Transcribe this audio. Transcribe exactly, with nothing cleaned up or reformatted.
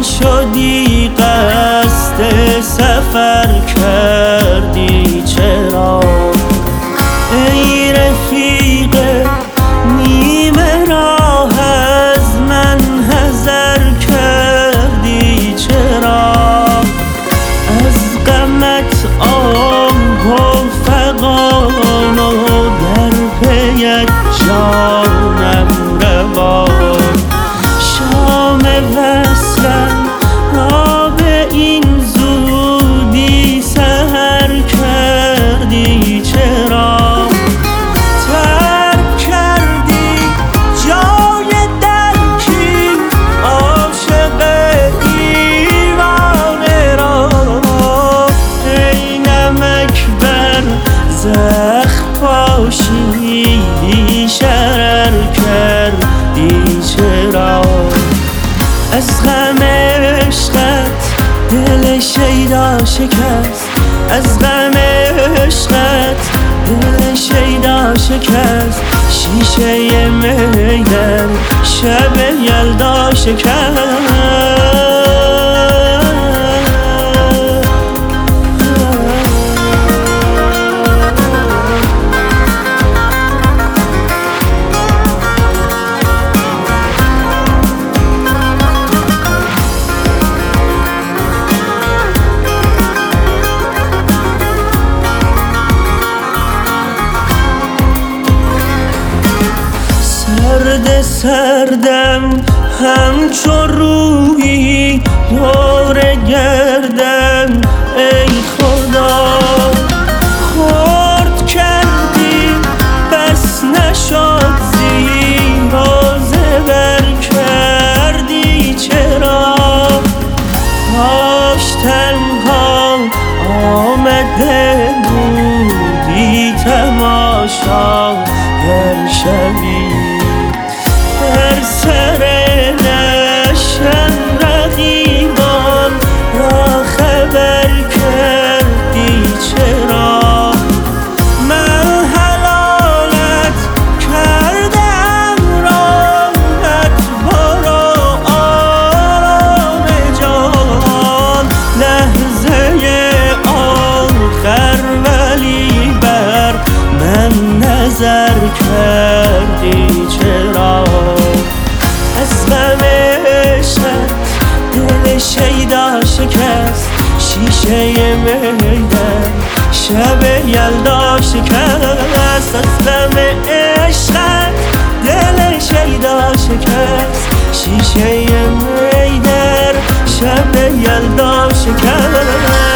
شدی قصد سفر کردی چرا؟ ای رفیق نیمه راه از من حذر کردی چرا؟ از غمت آه و فغان و در پیت جانم روان، شام وصلم را به این زودی سحر کردی چرا؟ ترک کردی جای درکی عاشق دیوانه را، ای نمک بر زخم پاشیدی شرر کردی چرا؟ از غم عشقت دل شیدا شکست، از غم عشقت دل شیدا شکست، شیشه می در شب یلدا شکست. سرد سردم همچو روحی دور گردم، ای خدا خورد کردی بس نشد زیر و زبر کردی چرا؟ کاش تنها آمده بودی تماشا گر شبی، در سر نشم رقیبان را خبر کردی چرا؟ من حلالت کردم راحت برو آرام جان، لحظه آخر ولی بر من نظر کردی چرا؟ از غم عشقت دل شیدا شکست، شیشه می در شب یلدا شکست. از غم عشقت دل شیدا شکست، شیشه می در شب یلدا شکست.